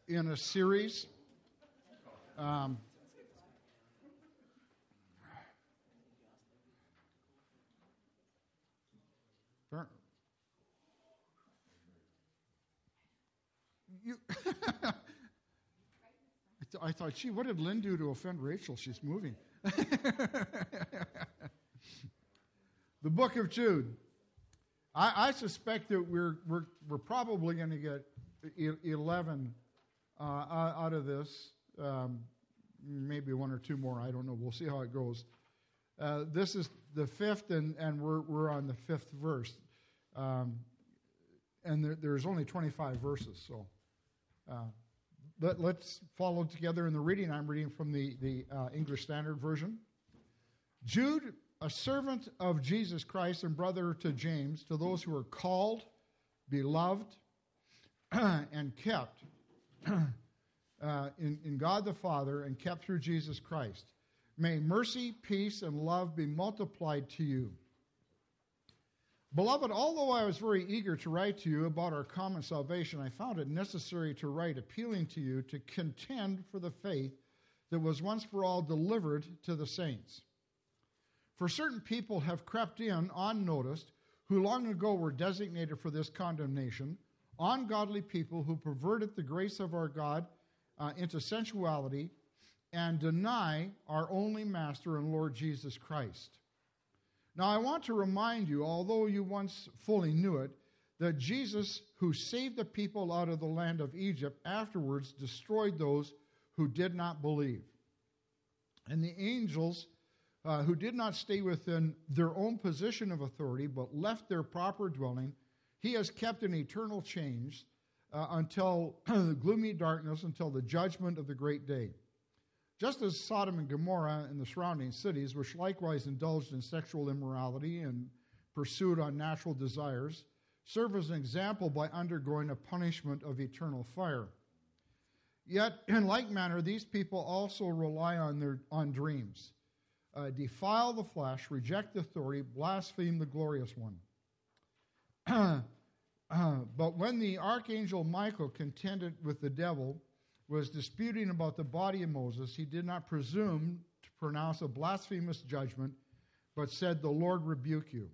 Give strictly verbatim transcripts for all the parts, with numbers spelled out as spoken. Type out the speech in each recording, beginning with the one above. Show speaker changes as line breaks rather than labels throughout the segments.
in a series. Um, you I thought, gee, what did Lynn do to offend Rachel? She's moving. The book of Jude. I, I suspect that we're we're we're probably going to get eleven uh, out of this, um, maybe one or two more. I don't know. We'll see how it goes. Uh, this is the fifth, and, and we're we're on the fifth verse, um, and there, there's only twenty-five verses. So uh, let, let's follow together in the reading. I'm reading from the the uh, English Standard Version. Jude, a servant of Jesus Christ and brother to James, to those who are called, beloved, and kept uh, in, in God the Father and kept through Jesus Christ. May mercy, peace, and love be multiplied to you. Beloved, although I was very eager to write to you about our common salvation, I found it necessary to write appealing to you to contend for the faith that was once for all delivered to the saints. For certain people have crept in unnoticed, who long ago were designated for this condemnation, ungodly people who perverted the grace of our God uh, into sensuality and deny our only Master and Lord Jesus Christ. Now I want to remind you, although you once fully knew it, that Jesus, who saved the people out of the land of Egypt, afterwards destroyed those who did not believe. And the angels Uh, who did not stay within their own position of authority, but left their proper dwelling, he has kept in eternal change uh, until the gloomy darkness, until the judgment of the great day. Just as Sodom and Gomorrah and the surrounding cities, which likewise indulged in sexual immorality and pursued unnatural desires, serve as an example by undergoing a punishment of eternal fire. Yet, in like manner, these people also rely on their on dreams. Uh, defile the flesh, reject the authority, blaspheme the glorious one. uh, but when the archangel Michael contended with the devil, was disputing about the body of Moses, he did not presume to pronounce a blasphemous judgment, but said, "The Lord rebuke you."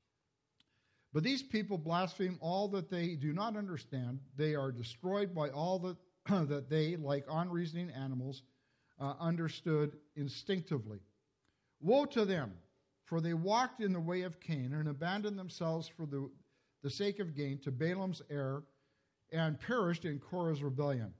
But these people blaspheme all that they do not understand. They are destroyed by all that, that they, like unreasoning animals, uh, understood instinctively. Woe to them, for they walked in the way of Cain and abandoned themselves for the, the sake of gain to Balaam's error and perished in Korah's rebellion.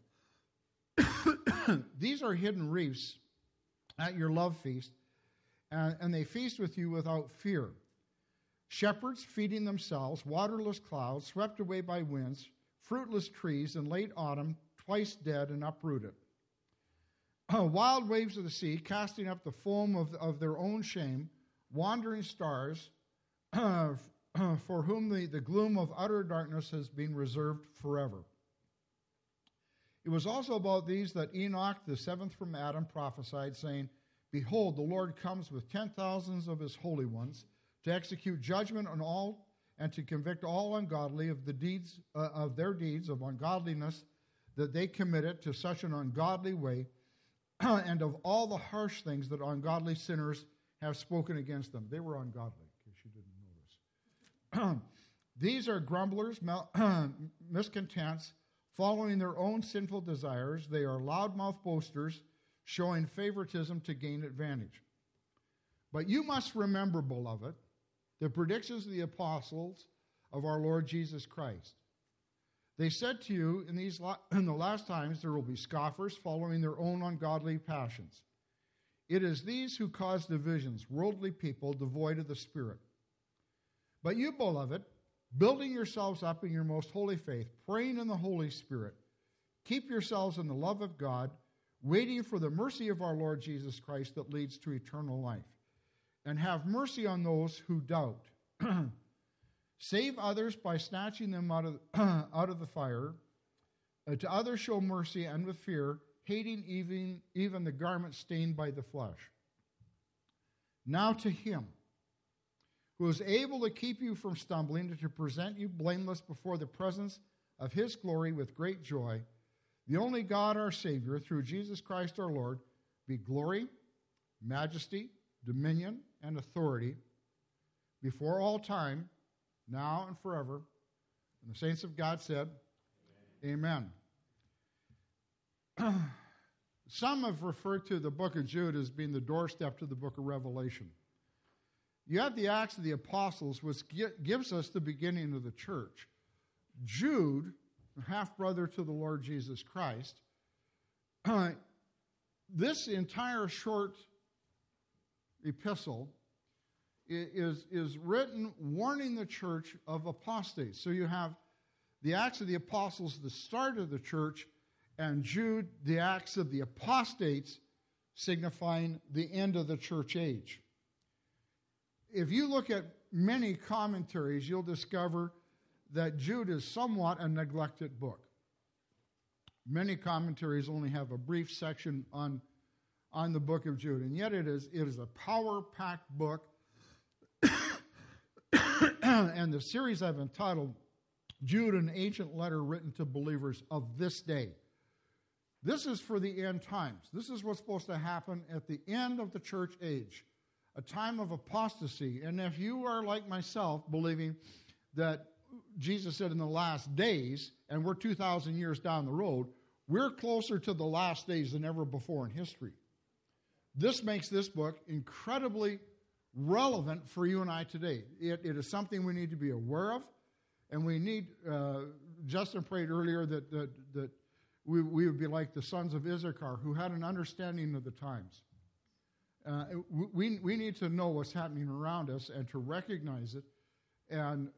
These are hidden reefs at your love feast, and, and they feast with you without fear. Shepherds feeding themselves, waterless clouds, swept away by winds, fruitless trees in late autumn, twice dead and uprooted. Uh, wild waves of the sea, casting up the foam of, of their own shame, wandering stars, uh, for whom the, the gloom of utter darkness has been reserved forever. It was also about these that Enoch, the seventh from Adam, prophesied, saying, "Behold, the Lord comes with ten thousands of his holy ones, to execute judgment on all, and to convict all ungodly of the deeds uh, of their deeds of ungodliness that they committed to such an ungodly way, and of all the harsh things that ungodly sinners have spoken against them." They were ungodly, in case you didn't notice. These are grumblers, miscontents, following their own sinful desires. They are loudmouth boasters, showing favoritism to gain advantage. But you must remember, beloved, the predictions of the apostles of our Lord Jesus Christ. They said to you, in these in the last times there will be scoffers following their own ungodly passions. It is these who cause divisions, worldly people devoid of the Spirit. But you, beloved, building yourselves up in your most holy faith, praying in the Holy Spirit, keep yourselves in the love of God, waiting for the mercy of our Lord Jesus Christ that leads to eternal life. And have mercy on those who doubt. Save others by snatching them out of, out of the fire. Uh, to others show mercy and with fear, hating even, even the garment stained by the flesh. Now to him who is able to keep you from stumbling and to present you blameless before the presence of his glory with great joy. the only God our Savior, through Jesus Christ our Lord, be glory, majesty, dominion, and authority before all time, now and forever. And the saints of God said, Amen. Amen. Some have referred to the book of Jude as being the doorstep to the book of Revelation. You have the Acts of the Apostles, which gives us the beginning of the church. Jude, half-brother to the Lord Jesus Christ, uh, this entire short epistle is, is written warning the church of apostates. So you have the Acts of the Apostles, the start of the church, and Jude, the Acts of the Apostates, signifying the end of the church age. If you look at many commentaries, you'll discover that Jude is somewhat a neglected book. Many commentaries only have a brief section on, on the book of Jude, and yet it is, it is a power-packed book. And the series I've entitled, Jude, an Ancient Letter Written to Believers of This Day. This is for the end times. This is what's supposed to happen at the end of the church age, a time of apostasy. And if you are like myself, believing that Jesus said in the last days, and we're two thousand years down the road, we're closer to the last days than ever before in history. This makes this book incredibly relevant for you and I today. It, it is something we need to be aware of, and we need, uh, Justin prayed earlier that, that, that we, we would be like the sons of Issachar, who had an understanding of the times. Uh, we, we need to know what's happening around us and to recognize it, and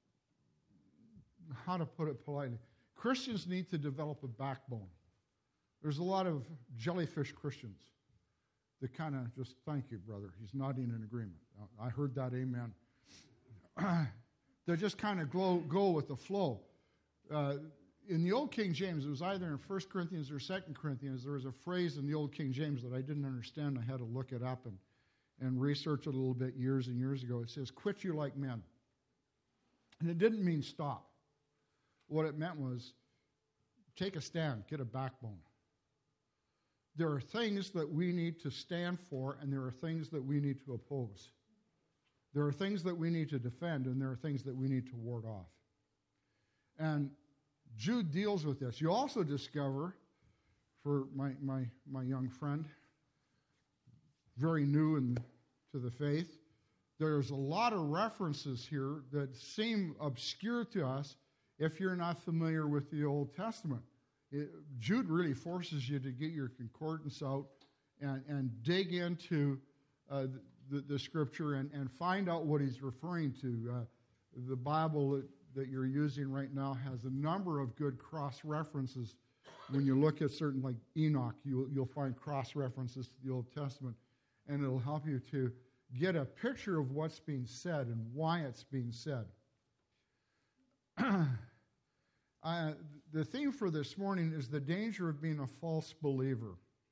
how to put it politely, Christians need to develop a backbone. There's a lot of jellyfish Christians that kind of just, thank you, brother. He's nodding in agreement. I heard that, amen. They just kind of go, go with the flow. Uh, in the Old King James, it was either in First Corinthians or Second Corinthians, there was a phrase in the Old King James that I didn't understand. I had to look it up and, and research it a little bit years and years ago. It says, quit you like men. And it didn't mean stop. What it meant was take a stand, get a backbone. There are things that we need to stand for, and there are things that we need to oppose. There are things that we need to defend, and there are things that we need to ward off. And Jude deals with this. You also discover, for my, my, my young friend, very new in, to the faith, there's a lot of references here that seem obscure to us if you're not familiar with the Old Testament. It, Jude really forces you to get your concordance out and, and dig into uh, the, the Scripture and, and find out what he's referring to. Uh, the Bible that, that you're using right now has a number of good cross-references. When you look at certain, like Enoch, you'll, you'll find cross-references to the Old Testament, and it'll help you to get a picture of what's being said and why it's being said. Uh, the theme for this morning is the danger of being a false believer.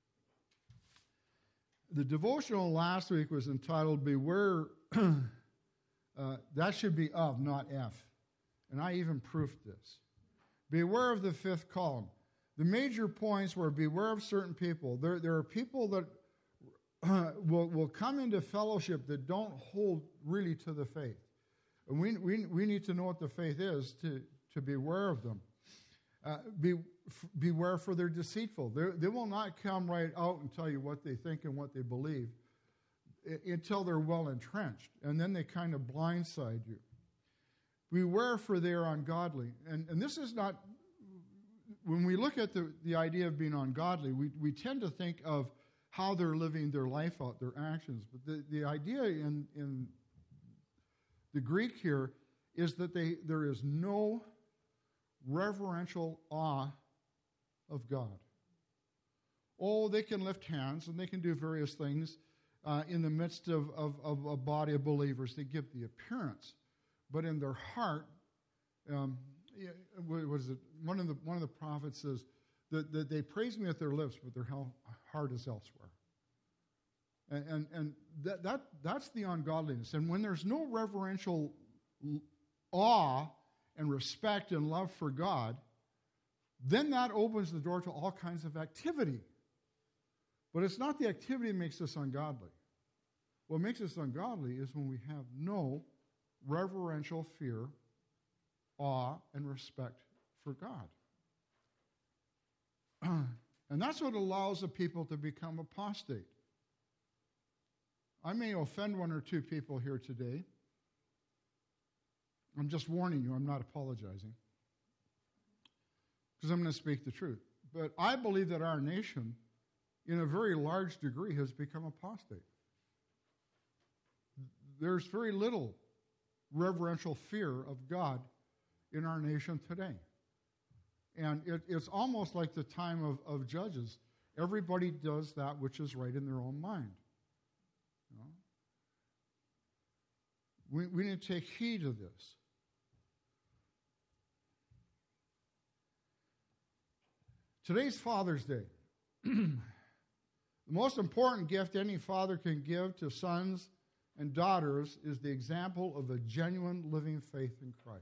The devotional last week was entitled, Beware, uh, that should be of, not F. And I even proofed this. Beware of the fifth column. The major points were beware of certain people. There, there are people that uh, will, will come into fellowship that don't hold really to the faith. And we, we, we need to know what the faith is to to beware of them. Uh, be, f- beware for they're deceitful. They're, they will not come right out and tell you what they think and what they believe I- until they're well entrenched, and then they kind of blindside you. Beware for they are ungodly. And, and this is not, when we look at the, the idea of being ungodly, we, we tend to think of how they're living their life out, their actions. But the, the idea in, in the Greek here is that they there is no reverential awe of God. Oh, they can lift hands and they can do various things uh, in the midst of, of, of a body of believers. They give the appearance, but in their heart, um, what is it? One of the one of the prophets says that, that they praise me with their lips, but their heart is elsewhere. And and, and that, that that's the ungodliness. And when there's no reverential awe and respect and love for God, then that opens the door to all kinds of activity. But it's not the activity that makes us ungodly. What makes us ungodly is when we have no reverential fear, awe, and respect for God. And that's what allows the people to become apostate. I may offend one or two people here today. I'm just warning you, I'm not apologizing. Because I'm going to speak the truth. But I believe that our nation, in a very large degree, has become apostate. There's very little reverential fear of God in our nation today. And it, it's almost like the time of, of Judges. Everybody does that which is right in their own mind. You know? We, we need to take heed of this. Today's Father's Day. The most important gift any father can give to sons and daughters is the example of a genuine living faith in Christ.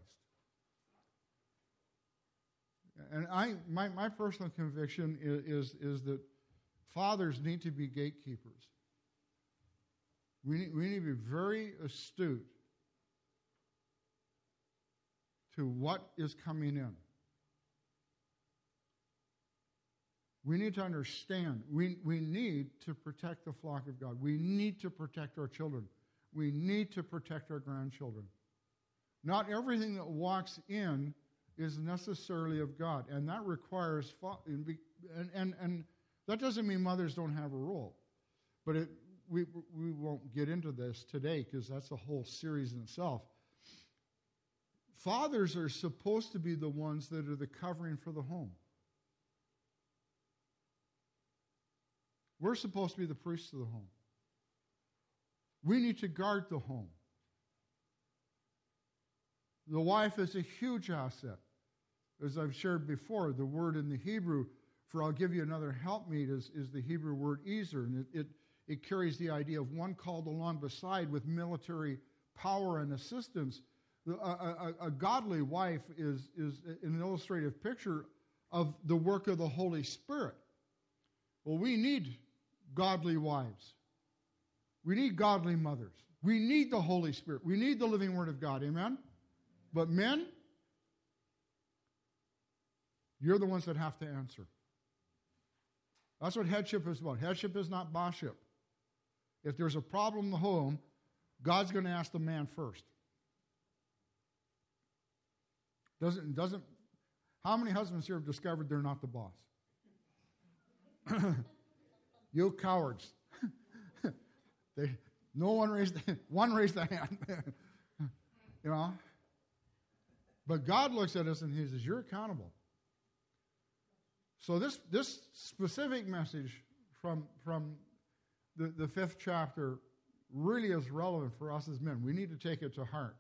And I, my, my personal conviction is, is, is that fathers need to be gatekeepers. We need, we need to be very astute to what is coming in. We need to understand. We, we need to protect the flock of God. We need to protect our children. We need to protect our grandchildren. Not everything that walks in is necessarily of God, and that requires, and, and, and that doesn't mean mothers don't have a role. But it, we, we won't get into this today because that's a whole series in itself. Fathers are supposed to be the ones that are the covering for the home. We're supposed to be the priests of the home. We need to guard the home. The wife is a huge asset. As I've shared before, the word in the Hebrew for I'll give you another helpmeet is, is the Hebrew word ezer, and it, it, it carries the idea of one called along beside with military power and assistance. A, a, a godly wife is, is an illustrative picture of the work of the Holy Spirit. Well, we need godly wives. We need godly mothers. We need the Holy Spirit. We need the living Word of God. Amen? But men, you're the ones that have to answer. That's what headship is about. Headship is not bossship. If there's a problem in the home, God's going to ask the man first. Doesn't, doesn't, how many husbands here have discovered they're not the boss? You cowards. they, no one raised, one raised the hand. You know? But God looks at us and He says, you're accountable. So this, this specific message from, from the, the fifth chapter really is relevant for us as men. We need to take it to heart.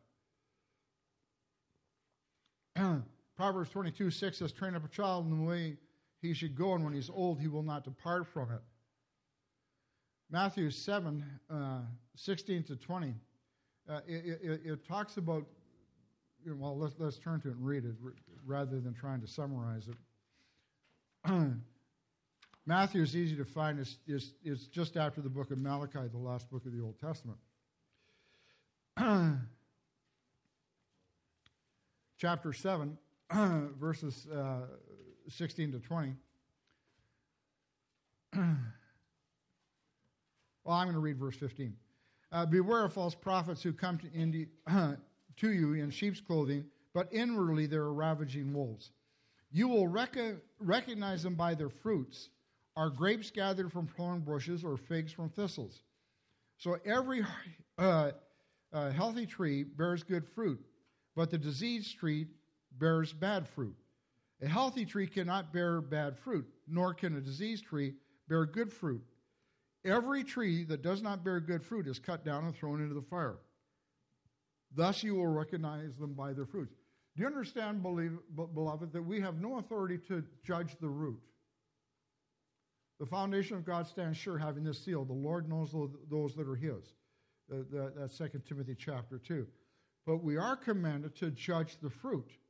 Proverbs twenty-two six says, train up a child in the way he should go, and when he's old, he will not depart from it. Matthew seven, uh, sixteen to twenty, uh, it, it, it talks about, well, let's, let's turn to it and read it rather than trying to summarize it. Matthew is easy to find. It's, it's, it's just after the book of Malachi, the last book of the Old Testament. Chapter seven, verses uh, sixteen to twenty. Well, I'm going to read verse fifteen. Uh, Beware of false prophets who come to, in, uh, to you in sheep's clothing, but inwardly they are ravaging wolves. You will rec- recognize them by their fruits. Are grapes gathered from thorn bushes or figs from thistles? So every uh, uh, healthy tree bears good fruit, but the diseased tree bears bad fruit. A healthy tree cannot bear bad fruit, nor can a diseased tree bear good fruit. Every tree that does not bear good fruit is cut down and thrown into the fire. Thus you will recognize them by their fruits. Do you understand, beloved, that we have no authority to judge the root? The foundation of God stands sure, having this seal. The Lord knows those that are His. That's Second Timothy chapter two. But we are commanded to judge the fruit.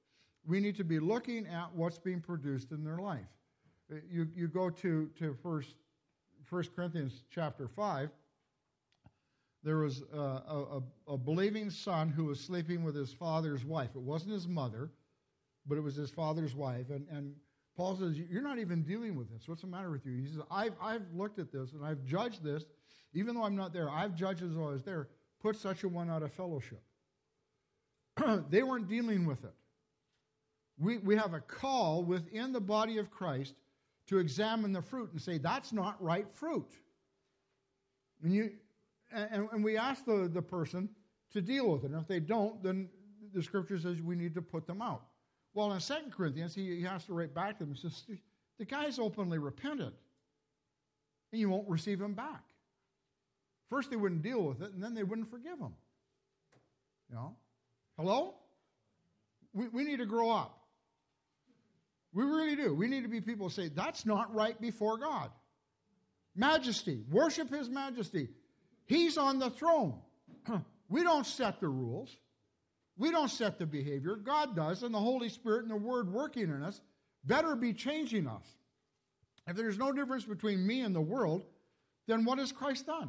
we need to be looking at what's being produced in their life. You, you go to, to first, First Corinthians chapter five. There was a, a, a believing son who was sleeping with his father's wife. It wasn't his mother, but it was his father's wife. And, and Paul says, you're not even dealing with this. What's the matter with you? He says, I've, I've looked at this, and I've judged this. Even though I'm not there, I've judged as though I was there. Put such a one out of fellowship. They weren't dealing with it. We, we have a call within the body of Christ to examine the fruit and say, that's not right fruit. And you... And, and we ask the, the person to deal with it. And if they don't, then the Scripture says we need to put them out. Well, in Second Corinthians, he, he has to write back to them and says, the guy's openly repented, and you won't receive him back. First, they wouldn't deal with it, and then they wouldn't forgive him. You know? Hello? We, we need to grow up. We really do. We need to be people who say, that's not right before God. Majesty. Worship His majesty. He's on the throne. We don't set the rules. We don't set the behavior. God does, and the Holy Spirit and the Word working in us better be changing us. If there's no difference between me and the world, then what has Christ done?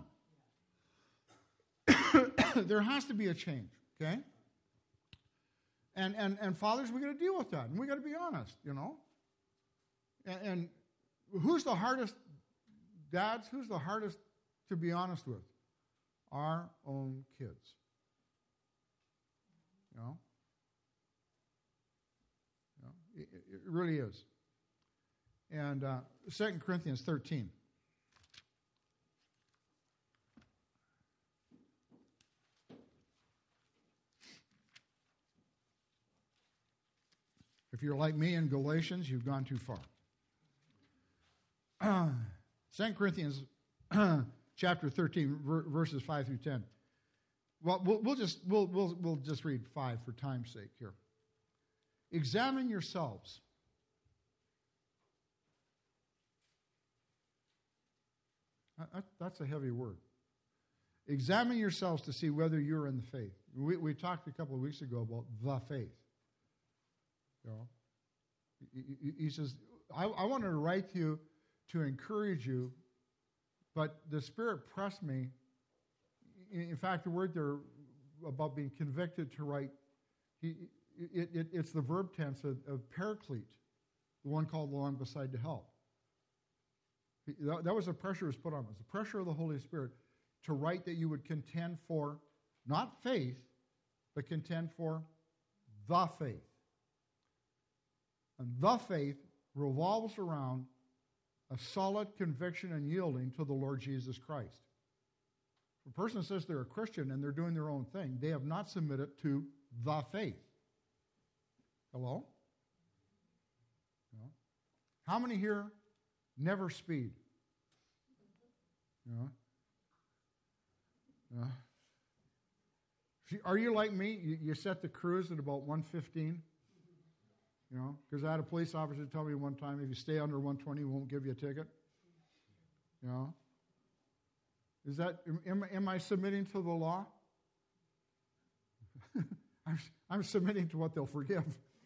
There has to be a change, okay? And and and fathers, we got to deal with that, and we got to be honest, you know. And, and who's the hardest, dads? Who's the hardest to be honest with? Our own kids. You know? You know it, it really is. And uh, Second Corinthians thirteen. If you're like me in Galatians, you've gone too far. Uh, Second Corinthians chapter thirteen, verses five through ten. Well, we'll, we'll just we'll, we'll we'll just read five for time's sake here. Examine yourselves. That, that's a heavy word. Examine yourselves to see whether you're in the faith. We, we talked a couple of weeks ago about the faith. You know, he, he says, I, I wanted to write to you to encourage you, but the Spirit pressed me. In fact, the word there about being convicted to write, he, it, it, it's the verb tense of, of paraclete, the one called along beside to help. He, that, that was the pressure that was put on him. It was the pressure of the Holy Spirit to write that you would contend for, not faith, but contend for the faith. And the faith revolves around a solid conviction and yielding to the Lord Jesus Christ. If a person says they're a Christian and they're doing their own thing, they have not submitted to the faith. Hello? No? How many here never speed? No? No? Are you like me? You, you set the cruise at about one fifteen? You know, because I had a police officer tell me one time, if you stay under one twenty, we won't give you a ticket. You know? Is that, am, am I submitting to the law? I'm, I'm submitting to what they'll forgive.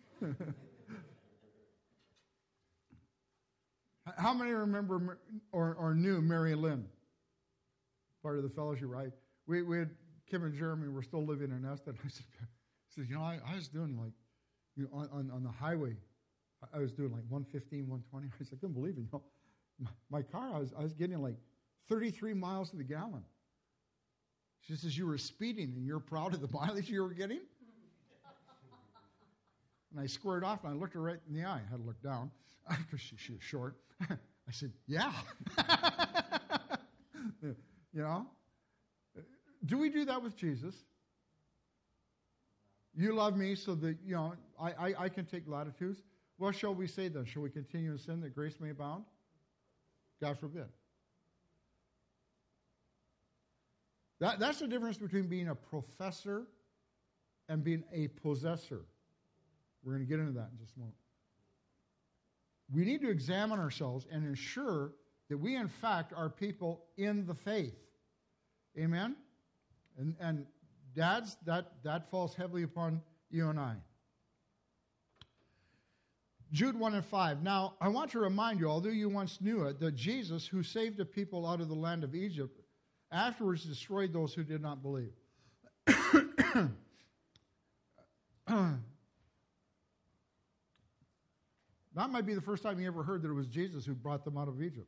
How many remember or, or knew Mary Lynn? Part of the fellowship, right? We, we had, Kim and Jeremy were still living in Eston. I said, I said, you know, I, I was doing like, you know, on, on, on the highway, I was doing like one fifteen, one twenty. I said, I couldn't believe it. You know, my, my car, I was, I was getting like thirty-three miles to the gallon. She says, you were speeding and you're proud of the mileage you were getting? And I squared off and I looked her right in the eye. I had to look down because she, she was short. I said, yeah. You know? Do we do that with Jesus? You love me so that, you know, I, I, I can take latitudes. What shall we say then? Shall we continue in sin that grace may abound? God forbid. That, that's the difference between being a professor and being a possessor. We're going to get into that in just a moment. We need to examine ourselves and ensure that we, in fact, are people in the faith. Amen? And, and dads, that, that falls heavily upon you and I. Jude one and five. Now, I want to remind you, although you once knew it, that Jesus, who saved the people out of the land of Egypt, afterwards destroyed those who did not believe. That might be the first time you ever heard that it was Jesus who brought them out of Egypt.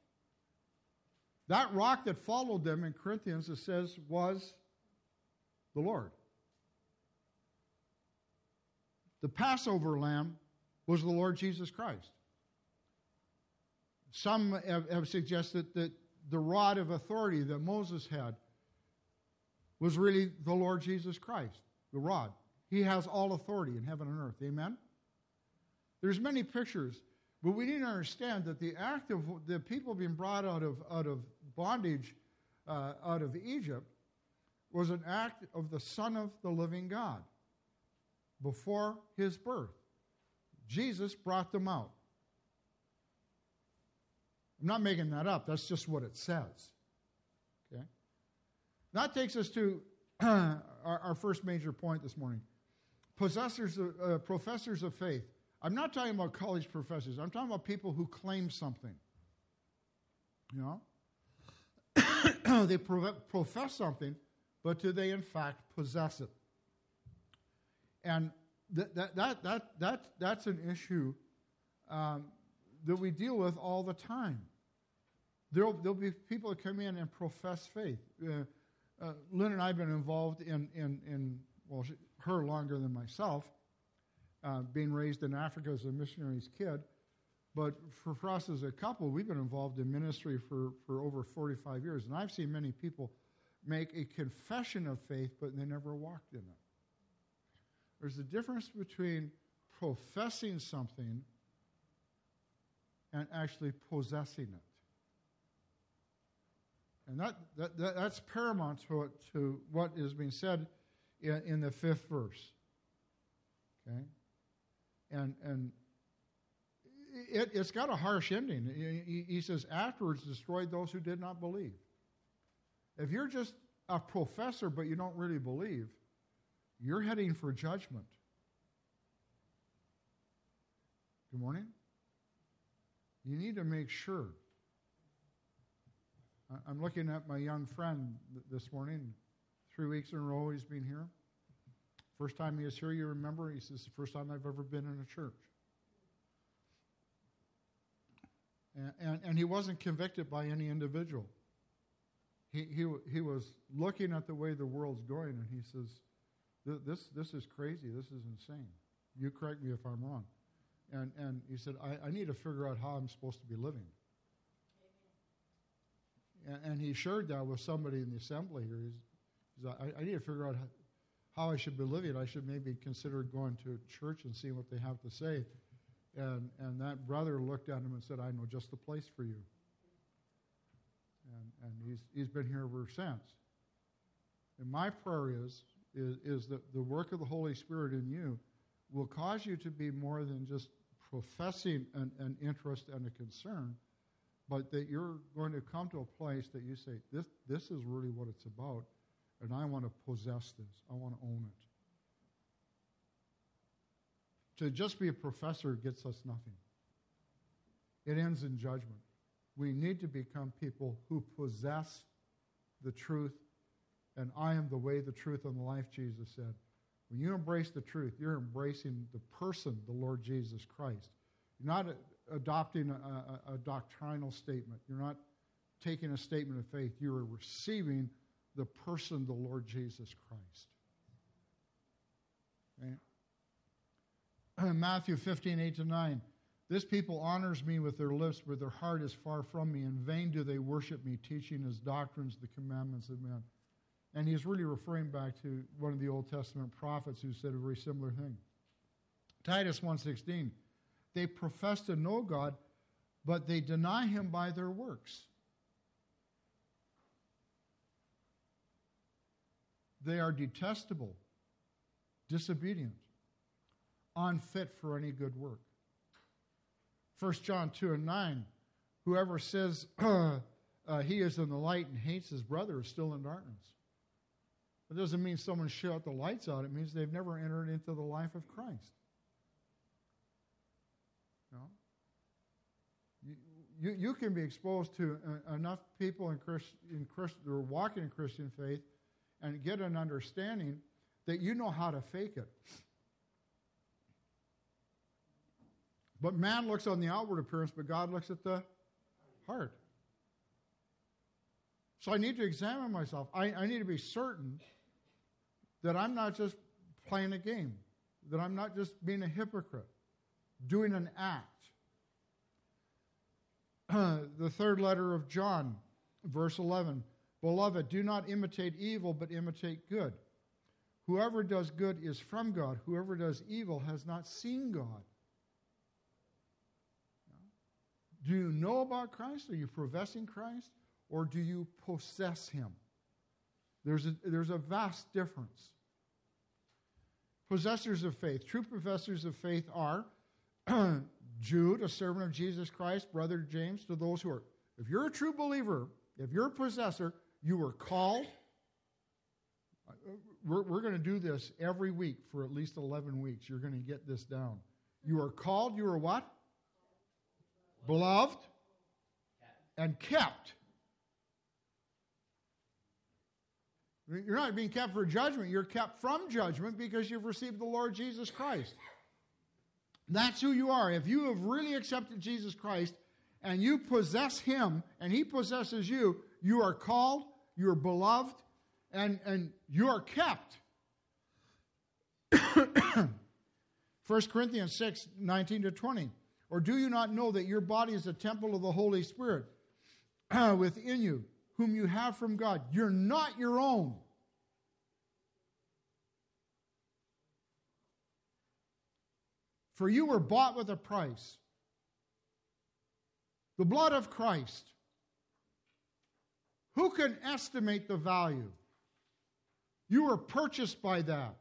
That rock that followed them in Corinthians, it says, was the Lord. The Passover lamb was the Lord Jesus Christ. Some have, have suggested that the rod of authority that Moses had was really the Lord Jesus Christ, the rod. He has all authority in heaven and earth. Amen? There's many pictures, but we need to understand that the act of the people being brought out of, out of bondage, uh, out of Egypt, was an act of the Son of the living God before his birth. Jesus brought them out. I'm not making that up. That's just what it says. Okay? That takes us to our, our first major point this morning. Possessors, of, uh, professors of faith. I'm not talking about college professors. I'm talking about people who claim something. You know? They pro- profess something, but do they in fact possess it? And that that that that, that that's an issue um, that we deal with all the time. There'll there'll be people that come in and profess faith. Uh, uh, Lynn and I have been involved in in in well, she, her longer than myself, uh, being raised in Africa as a missionary's kid. But for, for us as a couple, we've been involved in ministry for, for over forty-five years, and I've seen many people make a confession of faith, but they never walked in it. There's a difference between professing something and actually possessing it. And that, that, that that's paramount to, it, to what is being said in, in the fifth verse. Okay? And and it, it's got a harsh ending. He, he says, afterwards destroyed those who did not believe. If you're just a professor but you don't really believe, you're heading for judgment. Good morning. You need to make sure. I'm looking at my young friend this morning. Three weeks in a row he's been here. First time he was here, you remember, he says, it's the first time I've ever been in a church. And, and, and he wasn't convicted by any individual. He, he, he was looking at the way the world's going, and he says, This this is crazy. This is insane. You correct me if I'm wrong. And and he said, I, I need to figure out how I'm supposed to be living. And, and he shared that with somebody in the assembly here. He's, he's like, I, I need to figure out how, how I should be living. I should maybe consider going to church and seeing what they have to say. And and that brother looked at him and said, I know just the place for you. And and he's he's been here ever since. And my prayer is Is, is that the work of the Holy Spirit in you will cause you to be more than just professing an, an interest and a concern, but that you're going to come to a place that you say, this, this is really what it's about, and I want to possess this. I want to own it. To just be a professor gets us nothing. It ends in judgment. We need to become people who possess the truth. And I am the way, the truth, and the life, Jesus said. When you embrace the truth, you're embracing the person, the Lord Jesus Christ. You're not a, adopting a, a, a doctrinal statement. You're not taking a statement of faith. You are receiving the person, the Lord Jesus Christ. Okay? Matthew fifteen, eight to nine. This people honors me with their lips, but their heart is far from me. In vain do they worship me, teaching as doctrines the commandments of men. And he's really referring back to one of the Old Testament prophets who said a very similar thing. Titus one sixteen, they profess to know God, but they deny him by their works. They are detestable, disobedient, unfit for any good work. First John two and nine, whoever says uh, uh, he is in the light and hates his brother is still in darkness. It doesn't mean someone shut the lights out. It means they've never entered into the life of Christ. you, you can be exposed to uh, enough people in Christ, in Christ, who are walking in Christian faith and get an understanding that you know how to fake it. But man looks on the outward appearance, but God looks at the heart. So I need to examine myself. I, I need to be certain that I'm not just playing a game, that I'm not just being a hypocrite, doing an act. Uh, the third letter of John, verse eleven, Beloved, do not imitate evil, but imitate good. Whoever does good is from God. Whoever does evil has not seen God. Do you know about Christ? Are you professing Christ? Or do you possess him? There's a, there's a vast difference. Possessors of faith. True professors of faith are Jude, a servant of Jesus Christ, brother James, to those who are, if you're a true believer, if you're a possessor, you were called. We're, we're going to do this every week for at least eleven weeks. You're going to get this down. You are called, you are what? Beloved and kept. You're not being kept for judgment. You're kept from judgment because you've received the Lord Jesus Christ. That's who you are. If you have really accepted Jesus Christ and you possess him and he possesses you, you are called, you are beloved, and, and you are kept. First Corinthians six, nineteen to twenty. Or do you not know that your body is a temple of the Holy Spirit uh, within you, whom you have from God? You're not your own. For you were bought with a price. The blood of Christ. Who can estimate the value? You were purchased by that.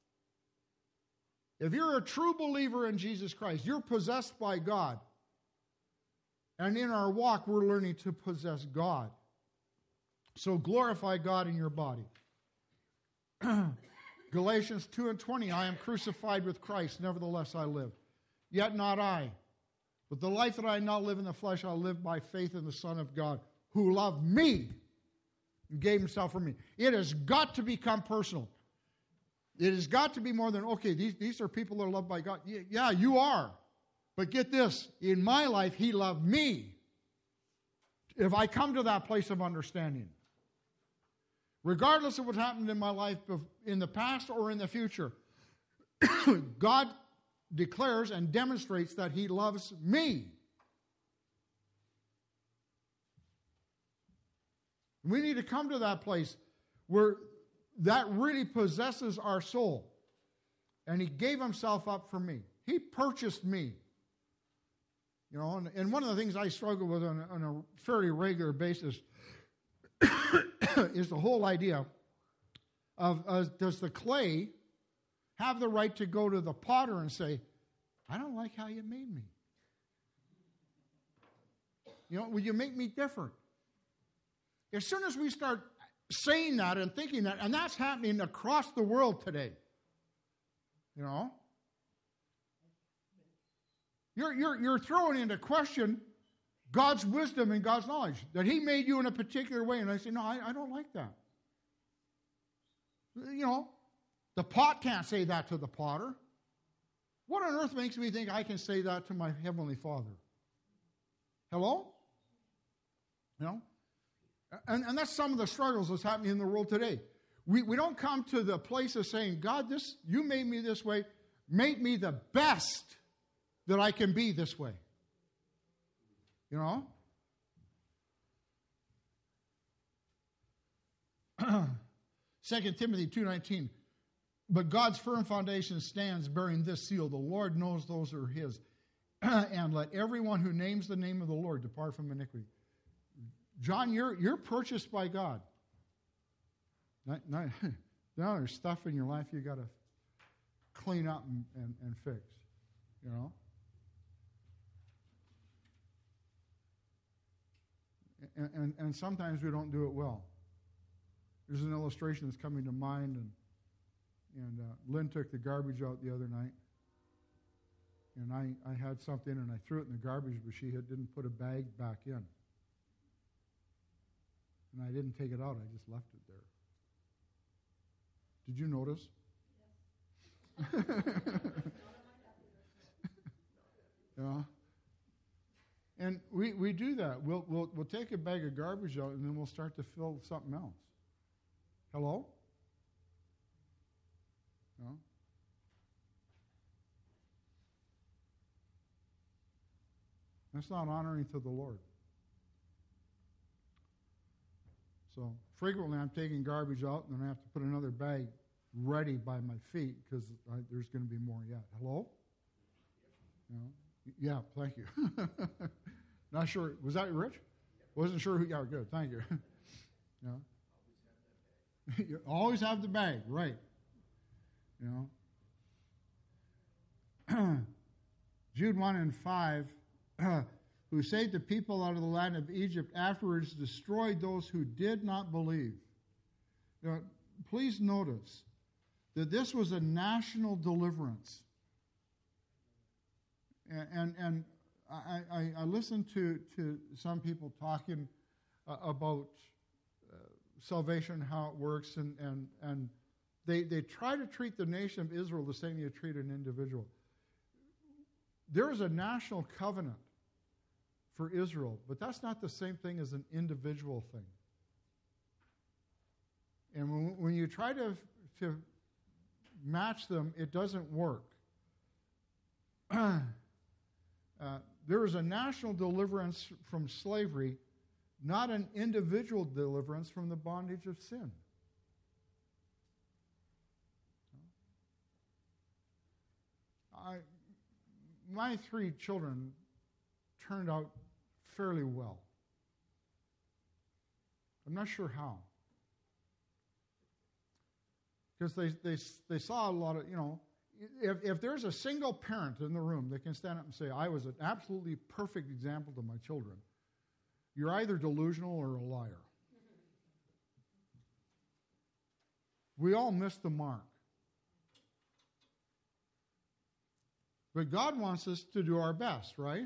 If you're a true believer in Jesus Christ, you're possessed by God. And in our walk, we're learning to possess God. So glorify God in your body. Galatians two and twenty, I am crucified with Christ, nevertheless I live. Yet not I, but the life that I now live in the flesh, I live by faith in the Son of God, who loved me and gave himself for me. It has got to become personal. It has got to be more than, okay, these, these are people that are loved by God. Yeah, you are. But get this, in my life, he loved me. If I come to that place of understanding, regardless of what happened in my life in the past or in the future, God declares and demonstrates that he loves me. We need to come to that place where that really possesses our soul. And he gave himself up for me. He purchased me. You know, and, and one of the things I struggle with on, on a fairly regular basis is the whole idea of uh, does the clay have the right to go to the potter and say, I don't like how you made me. You know, will you make me different? As soon as we start saying that and thinking that, and that's happening across the world today, you know, you're, you're, you're throwing into question God's wisdom and God's knowledge, that he made you in a particular way. And I say, no, I, I don't like that. You know, the pot can't say that to the potter. What on earth makes me think I can say that to my Heavenly Father? Hello? You know? And, and that's some of the struggles that's happening in the world today. We, we don't come to the place of saying, God, this you made me this way. Make me the best that I can be this way. You know? Second Timothy two nineteen. But God's firm foundation stands bearing this seal. The Lord knows those are his. And let everyone who names the name of the Lord depart from iniquity. John, you're, you're purchased by God. Not, not, now there's stuff in your life you got to clean up and, and, and fix. You know? And, and, and sometimes we don't do it well. There's an illustration that's coming to mind, and, and uh, Lynn took the garbage out the other night. And I, I had something and I threw it in the garbage, but she had, didn't put a bag back in. And I didn't take it out, I just left it there. Did you notice? Yes. Yeah. And we, we do that. We'll, we'll, we'll take a bag of garbage out and then we'll start to fill something else. Hello? No? That's not honoring to the Lord. So frequently I'm taking garbage out and then I have to put another bag ready by my feet because there's going to be more yet. Hello? No? Yeah, thank you. Not sure. Was that Rich? Wasn't sure who. Yeah, good. Thank you. Yeah. You always have the bag, right? You know. Jude one and five, who saved the people out of the land of Egypt, afterwards destroyed those who did not believe. Now, please notice that this was a national deliverance. And, and, and I, I, I listened to, to some people talking uh, about uh, salvation, how it works, and, and, and they, they try to treat the nation of Israel the same you treat an individual. There is a national covenant for Israel, but that's not the same thing as an individual thing. And when, when you try to, to match them, it doesn't work. Uh, there is a national deliverance from slavery, not an individual deliverance from the bondage of sin. I, my three children turned out fairly well. I'm not sure how. Because they, they, they saw a lot of, you know, If, if there's a single parent in the room that can stand up and say, I was an absolutely perfect example to my children, you're either delusional or a liar. We all miss the mark. But God wants us to do our best, right?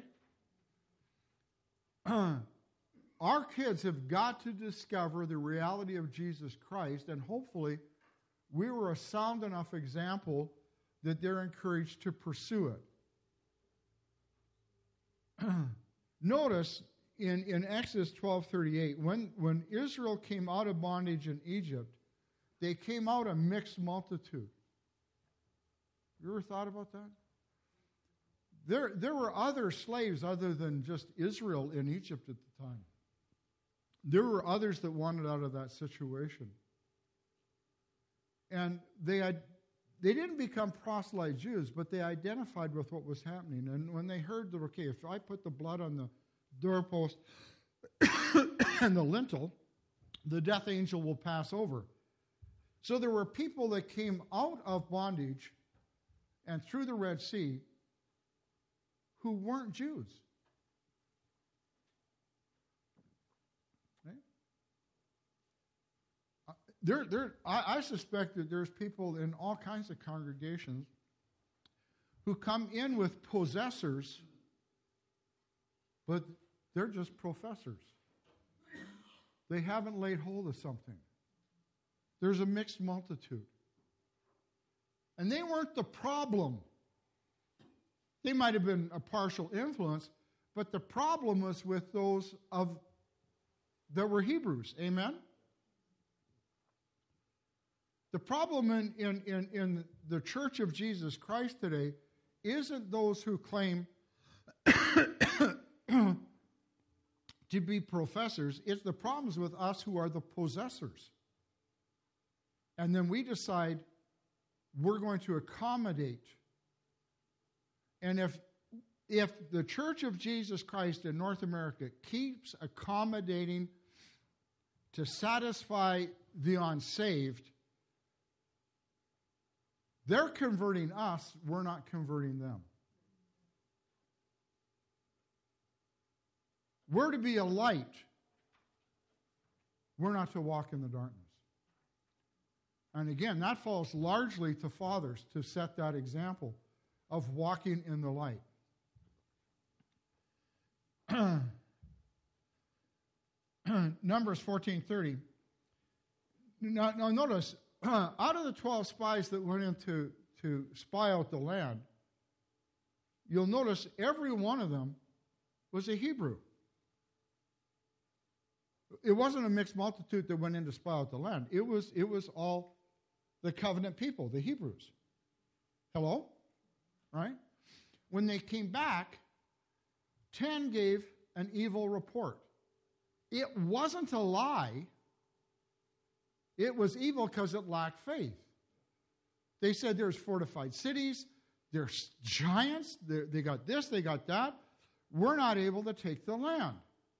Our kids have got to discover the reality of Jesus Christ, and hopefully we were a sound enough example that they're encouraged to pursue it. Notice in, in Exodus twelve thirty-eight, when, when Israel came out of bondage in Egypt, they came out a mixed multitude. You ever thought about that? There, there were other slaves other than just Israel in Egypt at the time. There were others that wanted out of that situation. And they had They didn't become proselyte Jews, but they identified with what was happening. And when they heard that, okay, if I put the blood on the doorpost and the lintel, the death angel will pass over. So there were people that came out of bondage and through the Red Sea who weren't Jews. Right? There, there, I, I suspect that there's people in all kinds of congregations who come in with possessors, but they're just professors. They haven't laid hold of something. There's a mixed multitude. And they weren't the problem. They might have been a partial influence, but the problem was with those of that were Hebrews. Amen? The problem in, in, in, in the Church of Jesus Christ today isn't those who claim to be professors. It's the problems with us who are the possessors. And then we decide we're going to accommodate. And if, if the Church of Jesus Christ in North America keeps accommodating to satisfy the unsaved, they're converting us, we're not converting them. We're to be a light. We're not to walk in the darkness. And again, that falls largely to fathers to set that example. of walking in the light. Numbers fourteen thirty. Now, now notice, out of the twelve spies that went in to, to spy out the land, you'll notice every one of them was a Hebrew. It wasn't a mixed multitude that went in to spy out the land. It was, it was all the covenant people, the Hebrews. Hello? Right? When they came back, ten gave an evil report. It wasn't a lie. It was evil because it lacked faith. They said there's fortified cities, there's giants, they got this, they got that. We're not able to take the land.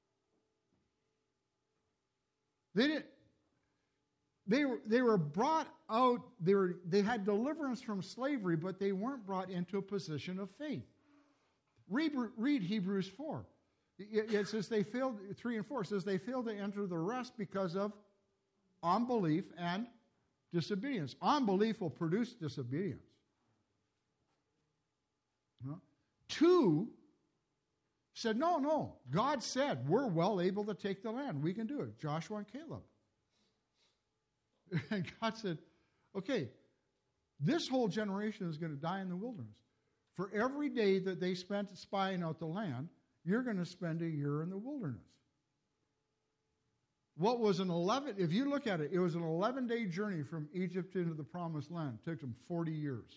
They didn't. They were, they were brought out, they, were, they had deliverance from slavery, but they weren't brought into a position of faith. Read, read Hebrews four. It, it says they failed, three and four says they failed to enter the rest because of unbelief and disobedience. Unbelief will produce disobedience. Huh? Two said, no, no. God said we're well able to take the land. We can do it. Joshua and Caleb. And God said, okay, this whole generation is going to die in the wilderness. For every day that they spent spying out the land, you're going to spend a year in the wilderness. What was an eleven, if you look at it, it was an eleven-day journey from Egypt into the promised land. It took them forty years.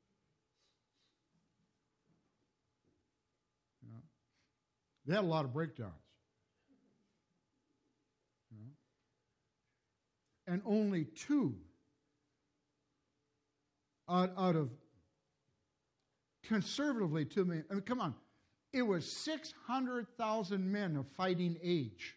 You know? They had a lot of breakdowns. You know? And only two out, out of conservatively two million. I mean, come on. It was six hundred thousand men of fighting age.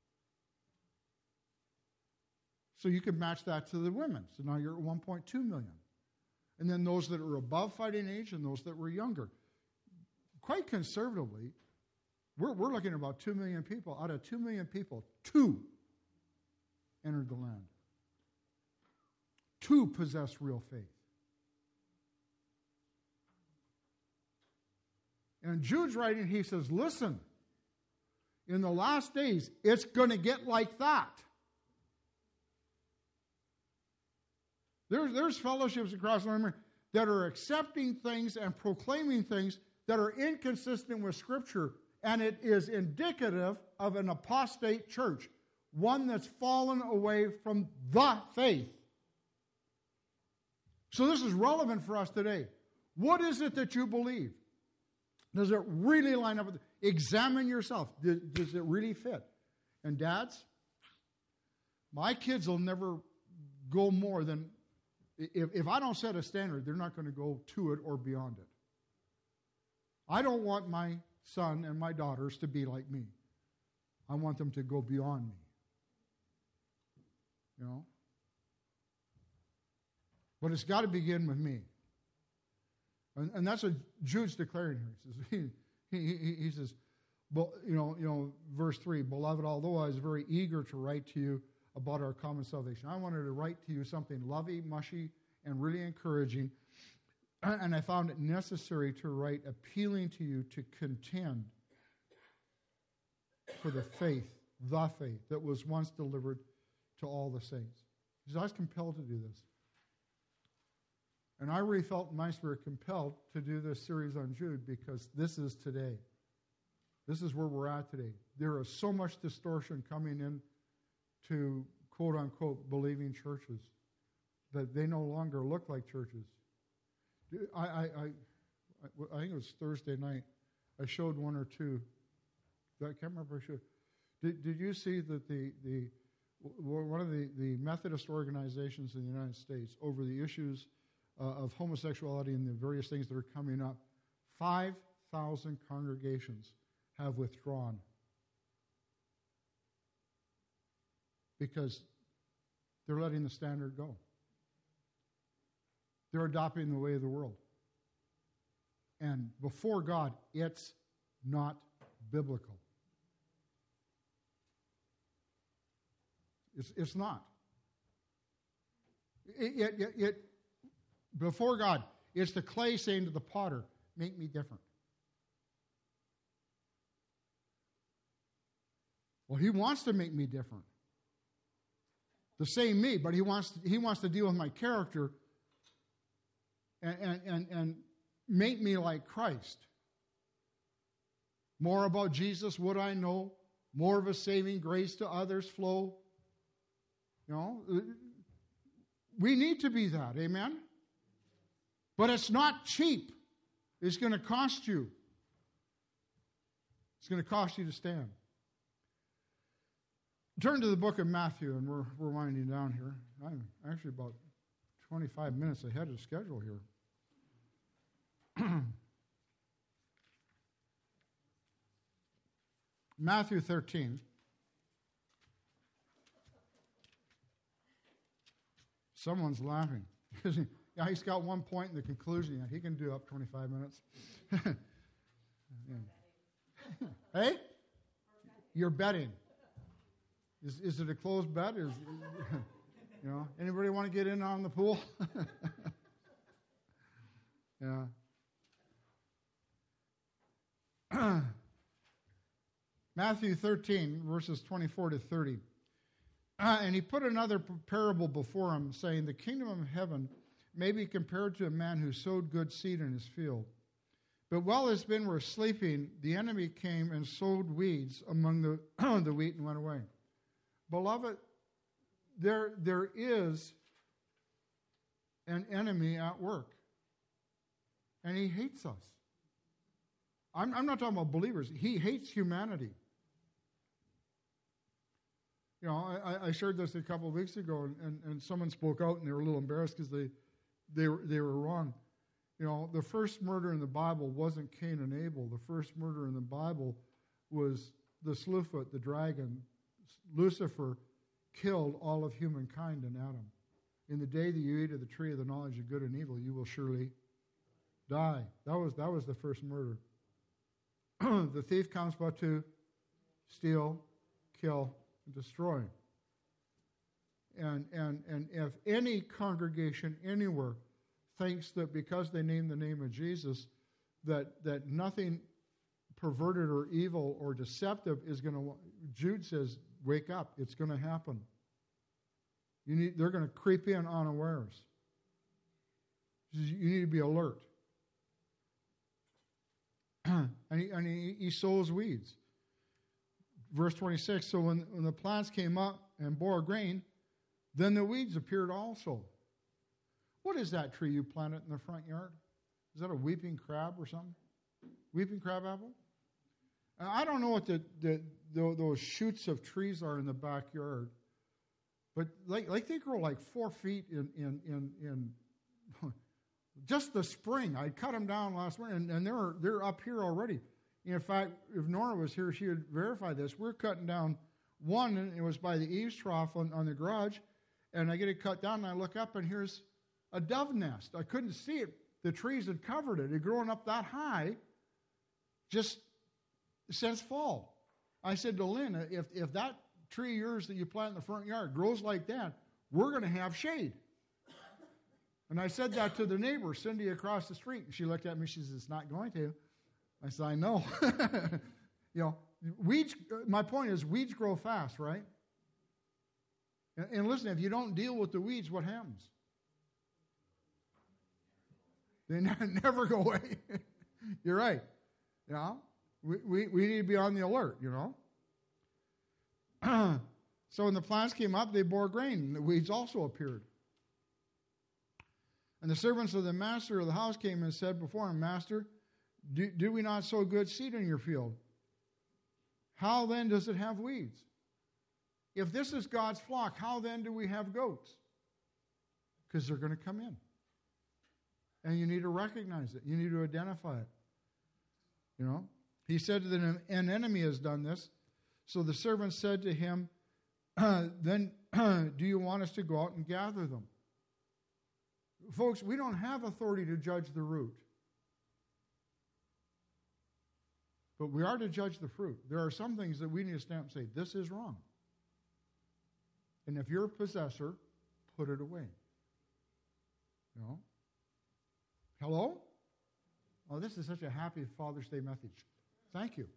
So you could match that to the women. So now you're at one point two million. And then those that were above fighting age and those that were younger. Quite conservatively, we're, we're looking at about two million people. Out of two million people, two entered the land. Two possessed real faith. And Jude's writing, he says, listen, in the last days, it's going to get like that. There's, there's fellowships across the land that are accepting things and proclaiming things that are inconsistent with Scripture, and it is indicative of an apostate church, one that's fallen away from the faith. So this is relevant for us today. What is it that you believe? Does it really line up with it? Examine yourself. Does, does it really fit? And dads, my kids will never go more than, if, if I don't set a standard, they're not going to go to it or beyond it. I don't want my son and my daughters to be like me. I want them to go beyond me. You know? But it's got to begin with me. And, and that's what Jude's declaring here. He says, he, he, he says, you know, you know, verse three, beloved, although I was very eager to write to you about our common salvation, I wanted to write to you something lovey, mushy, and really encouraging. And I found it necessary to write appealing to you to contend for the faith, the faith that was once delivered to all the saints. He says, I was compelled to do this. And I really felt in my spirit compelled to do this series on Jude because this is today. This is where we're at today. There is so much distortion coming in to quote-unquote believing churches that they no longer look like churches. I, I, I, I think it was Thursday night. I showed one or two. I can't remember if I showed. Did, did you see that the, the one of the, the Methodist organizations in the United States over the issues Uh, of homosexuality and the various things that are coming up, five thousand congregations have withdrawn because they're letting the standard go. They're adopting the way of the world. And before God, it's not biblical. It's, it's not. It, it, it, it Before God, It's the clay saying to the potter, make me different. Well, he wants to make me different. The same me, but he wants to, he wants to deal with my character and, and, and, and make me like Christ. More about Jesus would I know. More of a saving grace to others flow. You know, we need to be that, amen? But it's not cheap. It's going to cost you. It's going to cost you to stand. Turn to the book of Matthew, and we're, we're winding down here. I'm actually about twenty-five minutes ahead of schedule here. Matthew thirteen. Someone's laughing. Yeah, he's got one point in the conclusion yet. He can do up twenty-five minutes. Hey? You're betting. Is, is it a closed bet? Is, you know, anybody want to get in on the pool? Yeah. Matthew thirteen, verses twenty-four to thirty. Uh, and he put another parable before him, saying, the kingdom of heaven may be compared to a man who sowed good seed in his field. But while his men were sleeping, the enemy came and sowed weeds among the, the wheat and went away. Beloved, there, there is an enemy at work. And he hates us. I'm, I'm not talking about believers. He hates humanity. You know, I, I shared this a couple of weeks ago, and, and, and someone spoke out, and they were a little embarrassed because they, they, were, they were wrong. You know, the first murder in the Bible wasn't Cain and Abel. The first murder in the Bible was the Slewfoot, the dragon. Lucifer killed all of humankind in Adam. In the day that you eat of the tree of the knowledge of good and evil, you will surely die. That was, that was the first murder. The thief comes but to steal, kill, and destroy. And, and, and if any congregation anywhere thinks that because they name the name of Jesus, that, that nothing perverted or evil or deceptive is going to, Jude says, wake up, it's going to happen. You need, they're going to creep in unawares. You need to be alert. and he, and he, he sows weeds. Verse twenty-six, so when, when the plants came up and bore grain, then the weeds appeared also. What is that tree you planted in the front yard? Is that a weeping crab or something? Weeping crab apple? I don't know what the, the, the those shoots of trees are in the backyard, but like like they grow like four feet in in in, in just the spring. I cut them down last winter, and, and they're they're up here already. In fact, if Nora was here, she would verify this. We're cutting down one, and it was by the eaves trough on, on the garage, and I get it cut down, and I look up, and here's a dove nest. I couldn't see it. The trees had covered it. It had grown up that high just since fall. I said to Lynn, if, if that tree of yours that you plant in the front yard grows like that, we're going to have shade. And I said that to the neighbor, Cindy, across the street. And she looked at me. She says, it's not going to. I said, I know. You know, weeds, my point is weeds grow fast, right? And, and listen, if you don't deal with the weeds, what happens? They never go away. You're right. You know, we, we, we need to be on the alert, you know. So when the plants came up, they bore grain, and the weeds also appeared. And the servants of the master of the house came and said before him, Master, do, do we not sow good seed in your field? How then does it have weeds? If this is God's flock, how then do we have goats? Because they're going to come in. And you need to recognize it. You need to identify it. You know? He said that an enemy has done this. So the servant said to him, uh, then do you want us to go out and gather them? Folks, we don't have authority to judge the root. But we are to judge the fruit. There are some things that we need to stand up and say, this is wrong. And if you're a possessor, put it away. You know? Hello? Oh, this is such a happy Father's Day message. Thank you.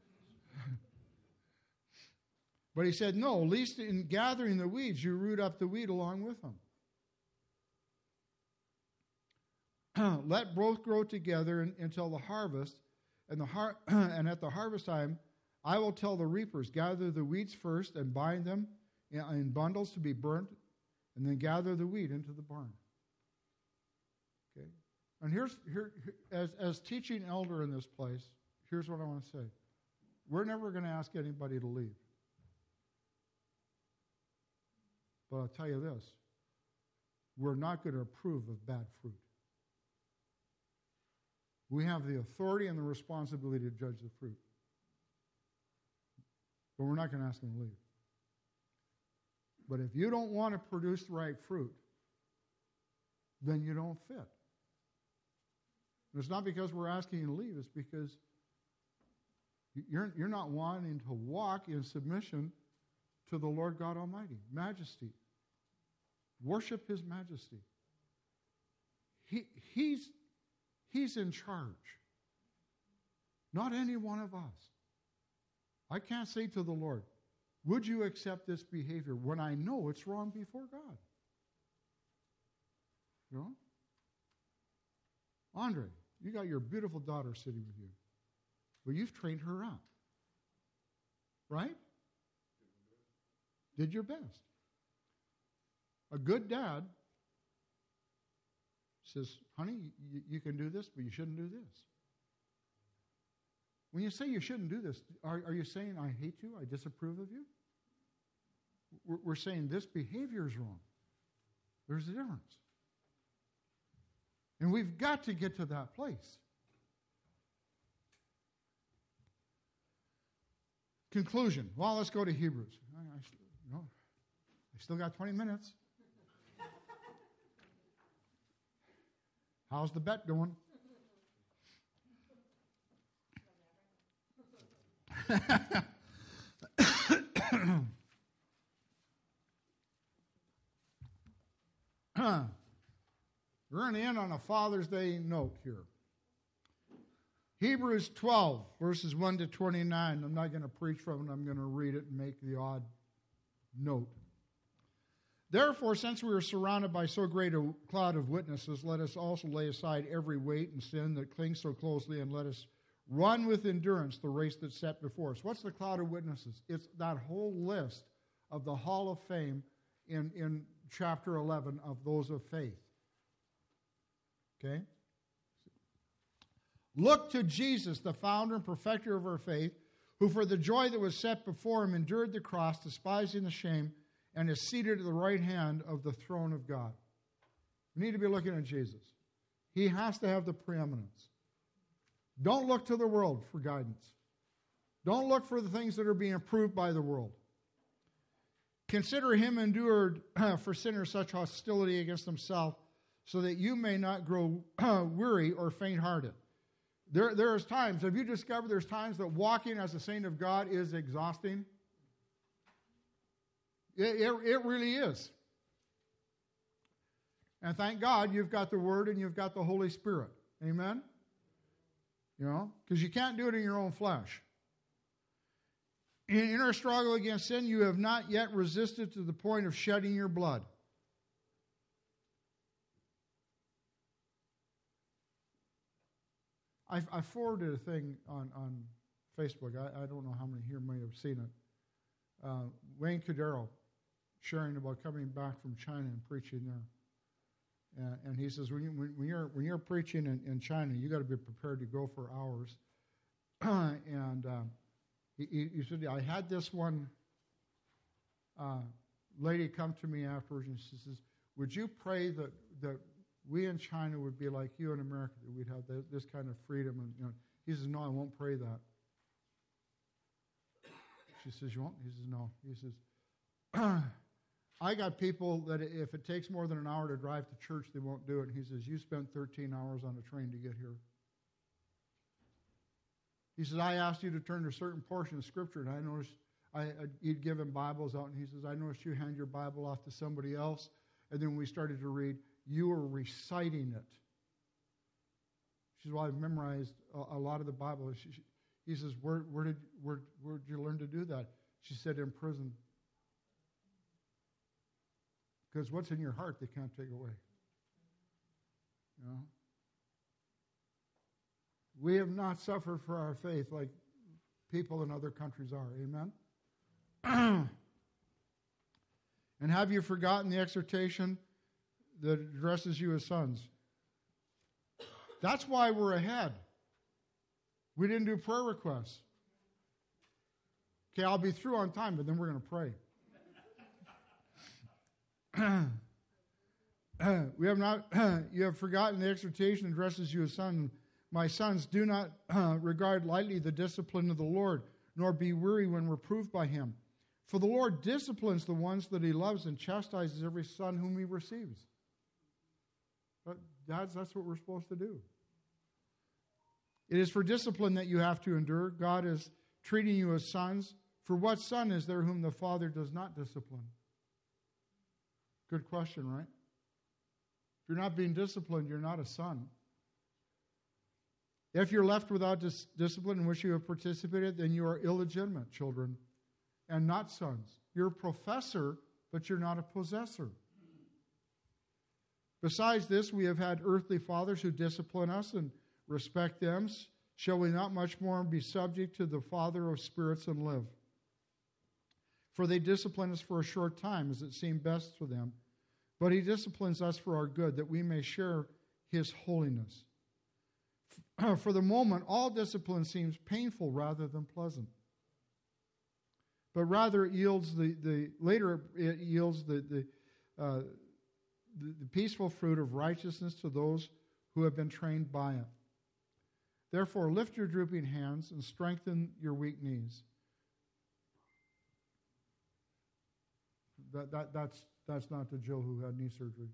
But he said, no, at least in gathering the weeds, you root up the wheat along with them. Let both grow together in, until the harvest, and, the har- and at the harvest time, I will tell the reapers, gather the weeds first and bind them in, in bundles to be burnt, and then gather the wheat into the barn. Okay? And here's, here, as, as teaching elder in this place, here's what I want to say. We're never going to ask anybody to leave. But I'll tell you this, we're not going to approve of bad fruit. We have the authority and the responsibility to judge the fruit. But we're not going to ask them to leave. But if you don't want to produce the right fruit, then you don't fit. And it's not because we're asking you to leave, it's because you're, you're not wanting to walk in submission to the Lord God Almighty, majesty. Worship His majesty. He, he's, he's in charge. Not any one of us. I can't say to the Lord, would you accept this behavior when I know it's wrong before God? You know? Andre, you got your beautiful daughter sitting with you. Well, you've trained her up. Right? Did your best. A good dad says, honey, you, you can do this, but you shouldn't do this. When you say you shouldn't do this, are, are you saying, I hate you, I disapprove of you? We're, we're saying this behavior is wrong. There's a difference. And we've got to get to that place. Conclusion. Well, let's go to Hebrews. I, I, you know, I still got twenty minutes. How's the bet going? We're going to end on a Father's Day note here. Hebrews twelve, verses one to twenty-nine. I'm not going to preach from it. I'm going to read it and make the odd note. Therefore, since we are surrounded by so great a cloud of witnesses, let us also lay aside every weight and sin that clings so closely, and let us run with endurance the race that's set before us. What's the cloud of witnesses? It's that whole list of the Hall of Fame in, in chapter eleven of those of faith. Okay? Look to Jesus, the founder and perfecter of our faith, who for the joy that was set before him endured the cross, despising the shame, and is seated at the right hand of the throne of God. We need to be looking at Jesus. He has to have the preeminence. Don't look to the world for guidance. Don't look for the things that are being approved by the world. Consider him endured for sinners such hostility against himself, so that you may not grow weary or faint-hearted. There, there's times, have you discovered there's times that walking as a saint of God is exhausting? It, it, it really is. And thank God you've got the Word and you've got the Holy Spirit. Amen? You know, because you can't do it in your own flesh. In, in our struggle against sin, you have not yet resisted to the point of shedding your blood. I, I forwarded a thing on, on Facebook. I, I don't know how many here may have seen it. Uh, Wayne Cadero sharing about coming back from China and preaching there. Uh, and he says, when, you, when, you're, when you're preaching in, in China, you got to be prepared to go for hours. and um, he, he said, I had this one uh, lady come to me afterwards, and she says, would you pray that, that we in China would be like you in America, that we'd have this, this kind of freedom? And you know, he says, no, I won't pray that. She says, you won't? He says, no. He says, I got people that if it takes more than an hour to drive to church, they won't do it. And he says, you spent thirteen hours on a train to get here. He says, I asked you to turn to a certain portion of Scripture, and I noticed I, I, he'd give him Bibles out, and he says, I noticed you hand your Bible off to somebody else, and then we started to read, you were reciting it. She says, well, I've memorized a, a lot of the Bible. She, she, he says, where, where, did, where, where did you learn to do that? She said, in prison. Because what's in your heart, they can't take away. You know? We have not suffered for our faith like people in other countries are. Amen? And have you forgotten the exhortation that addresses you as sons? That's why we're ahead. We didn't do prayer requests. Okay, I'll be through on time, but then we're going to pray. We have not, you have forgotten the exhortation addresses you as sons. My sons, do not uh, regard lightly the discipline of the Lord, nor be weary when reproved by him. For the Lord disciplines the ones that he loves and chastises every son whom he receives. But dads, that's what we're supposed to do. It is for discipline that you have to endure. God is treating you as sons. For what son is there whom the Father does not discipline? Good question, right? If you're not being disciplined, you're not a son. If you're left without dis- discipline in which you have participated, then you are illegitimate children and not sons. You're a professor, but you're not a possessor. Besides this, we have had earthly fathers who discipline us and respect them. Shall we not much more be subject to the Father of spirits and live? For they discipline us for a short time, as it seemed best for them. But he disciplines us for our good, that we may share his holiness. For the moment, all discipline seems painful rather than pleasant. But rather it yields the, the later it yields the, the, uh, the, the peaceful fruit of righteousness to those who have been trained by it. Therefore, lift your drooping hands and strengthen your weak knees. That, that, that's, that's not the Jill who had knee surgery.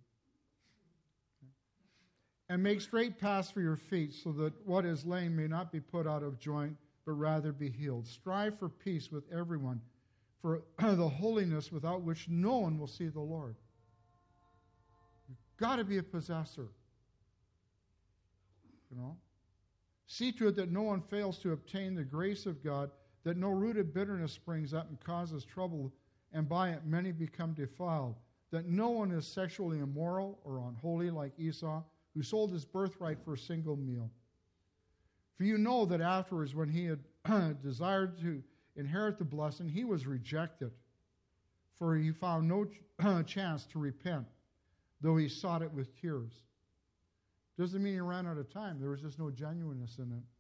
And make straight paths for your feet, so that what is lame may not be put out of joint, but rather be healed. Strive for peace with everyone, for the holiness without which no one will see the Lord. You've got to be a possessor. You know? See to it that no one fails to obtain the grace of God, that no root of bitterness springs up and causes trouble, and by it many become defiled, that no one is sexually immoral or unholy like Esau, who sold his birthright for a single meal. For you know that afterwards, when he had desired to inherit the blessing, he was rejected, for he found no ch- chance to repent, though he sought it with tears. Doesn't mean he ran out of time. There was just no genuineness in it.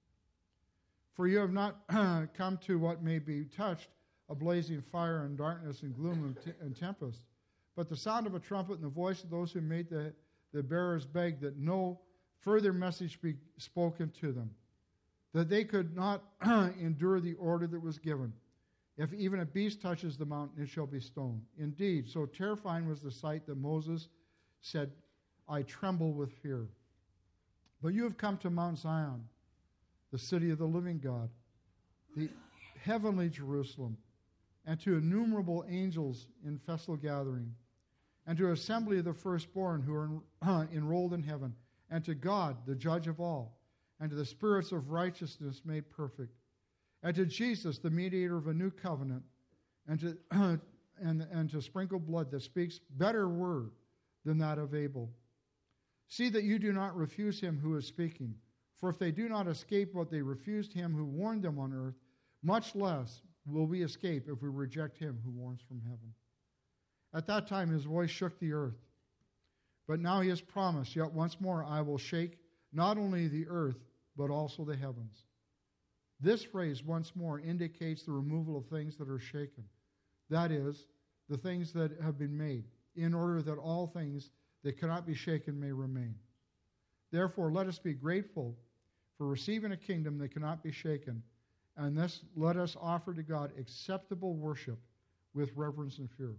For you have not come to what may be touched, a blazing fire and darkness and gloom and, t- and tempest, but the sound of a trumpet and the voice of those who made the The bearers begged that no further message be spoken to them, that they could not endure the order that was given. If even a beast touches the mountain, it shall be stoned. Indeed, so terrifying was the sight that Moses said, I tremble with fear. But you have come to Mount Zion, the city of the living God, the heavenly Jerusalem, and to innumerable angels in festal gathering, and to assembly of the firstborn who are uh, enrolled in heaven, and to God, the judge of all, and to the spirits of righteousness made perfect, and to Jesus, the mediator of a new covenant, and to, uh, and, and to sprinkle blood that speaks better word than that of Abel. See that you do not refuse him who is speaking, for if they do not escape what they refused him who warned them on earth, much less will we escape if we reject him who warns from heaven. At that time his voice shook the earth. But now he has promised, yet once more I will shake not only the earth, but also the heavens. This phrase, once more, indicates the removal of things that are shaken. That is, the things that have been made, in order that all things that cannot be shaken may remain. Therefore, let us be grateful for receiving a kingdom that cannot be shaken, and thus let us offer to God acceptable worship with reverence and fear.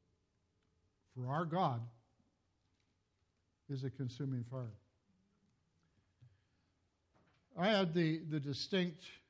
For our God is a consuming fire. I had the, the distinct